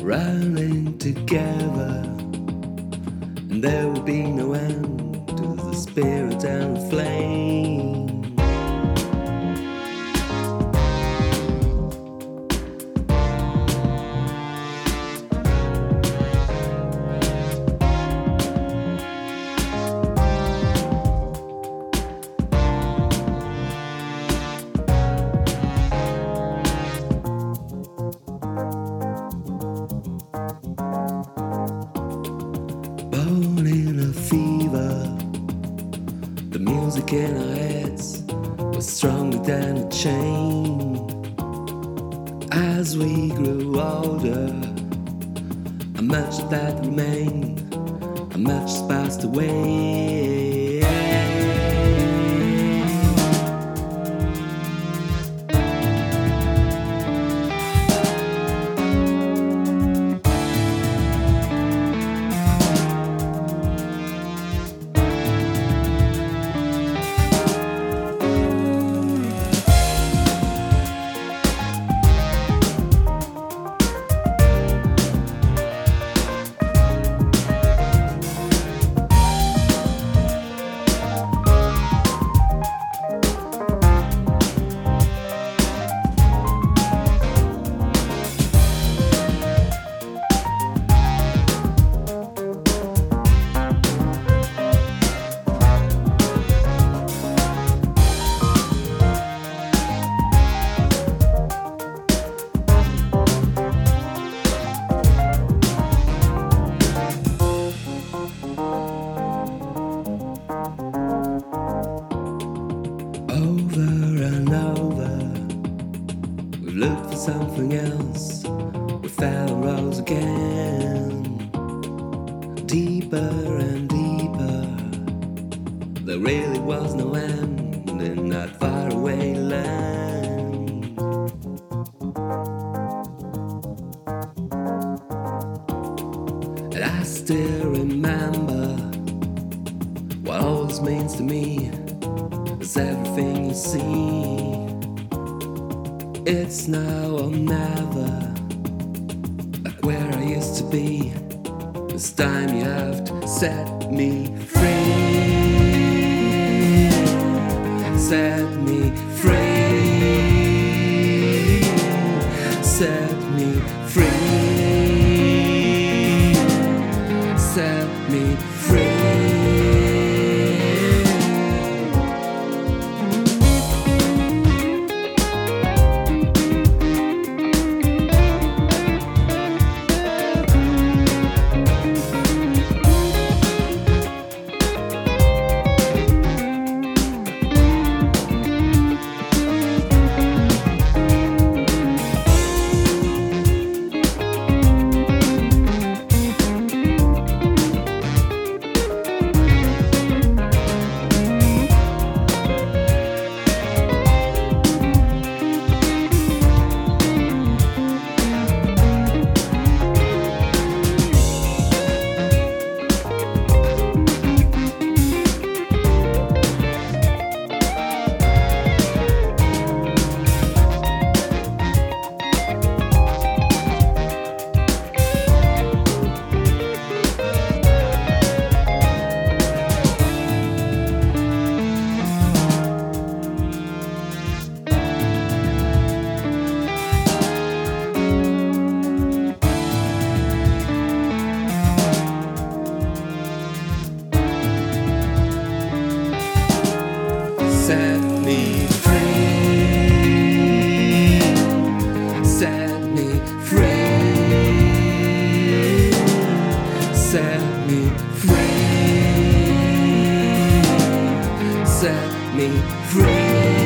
running together, and there will be no end to the spirit and the flame. Born in a fever, the music in our heads was stronger than a chain. As we grew older, how much of that remained, how much has passed away. Over and over, we looked for something else. We fell and rose again, deeper and deeper. There really was no end in that faraway land. And I still remember what all this means to me. It's everything you see. It's now or never, like where I used to be. This time you have to set me free. Set me free. Set me free. Set me free. Set me free. Set me free. Set me free. Set me free.